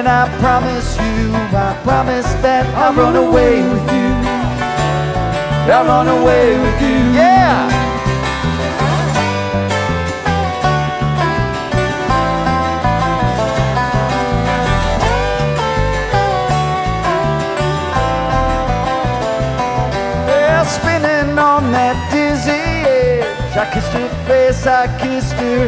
I promise that I'll run away with you. I'll run away with you. Yeah. Spinning on that dizzy edge, I kissed her face, I kissed her